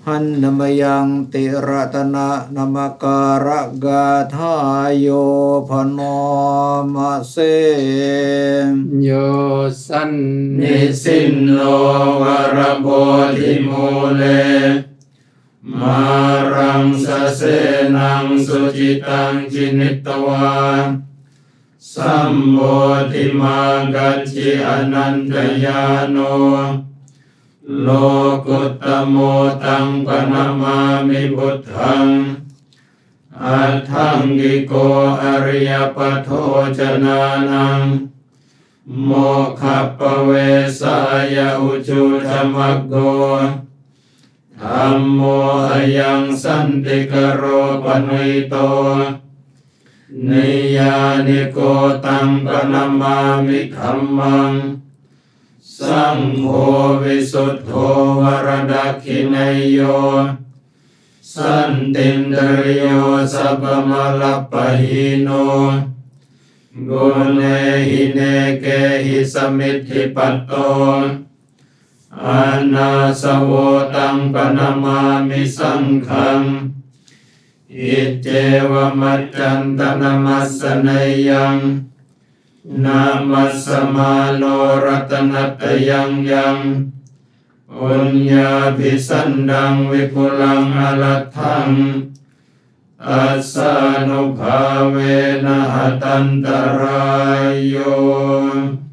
หันนมยังติรัตนะนมการะกาธาโยพโนมะเสโยสันนิสินโนวรโพธิมูเลมารังสเสนังสุจิตังจินิตวาสัมโพธิมากัจจิอนันตญาโนโลกุตตโมตังปนะมามิพุทธังอัฏฐังกิโกอริยปัฏโธจนานังโมคคัปปเวสายะอุจุธรรมโกธัมโมอะยังสันติกโรปนิโตนิยานิโกตังปนะมามิธัมมังสังโฆวิสุทโธวรดักขินัยโยสันตินตริโยสัพพมะลัปปะหิโนกุเนหิเนเกหิสมิทธิปัตโตอานาสโวตังปนะมามิสังฆังอิเจวมัจจันตนะมัสสนัยยังนามัสสมาโนรัตนัตยังยังอุญญาภิสันดังวิปุลังอรัตถังอัสสานุภาเวนะหตันตรายโย